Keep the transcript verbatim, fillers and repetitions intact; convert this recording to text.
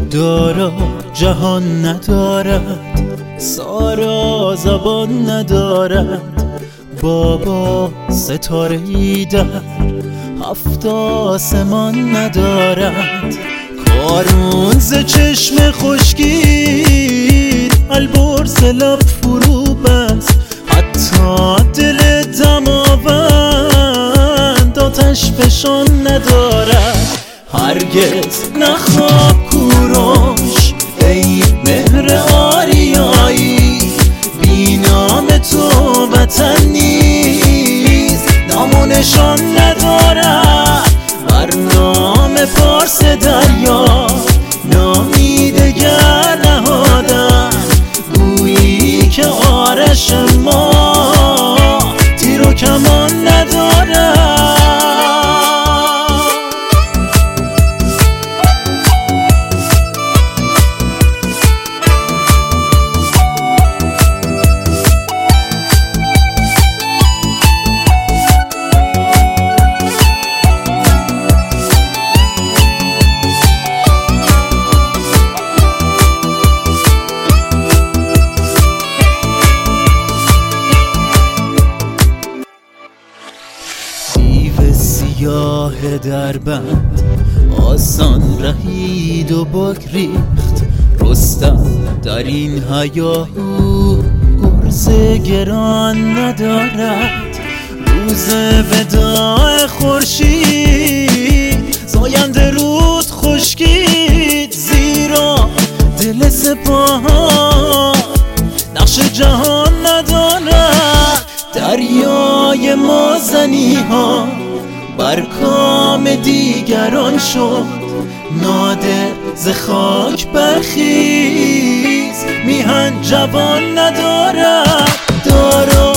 دارا جهان ندارد، سارا زبان ندارد، بابا ستاره ای در هفت آسمان ندارد. کارون ز چشم خشکید البرز لب فرو بست، حتی دل دماوند آتش فشان ندارد. هرگز نخواب کوروش ای مهر آریایی، بی نام تو وطن نیست نام و نشان ندارد. بر نام پارس دریا نامی دگر نهادن، گویی که آرش ما تیر و کمان ندارد. سیاه در بند آسان رهید و بگریخت، رستم در این هیاهو گرز گران ندارد. روز وداع خورشید زاینده رود خشکید، زیرا دل سپاهان نقش جهان ندارد. دریای مازنی ها بر کام دیگران شد، نادر ز خاک برخیز میهن جوان ندارد. دارا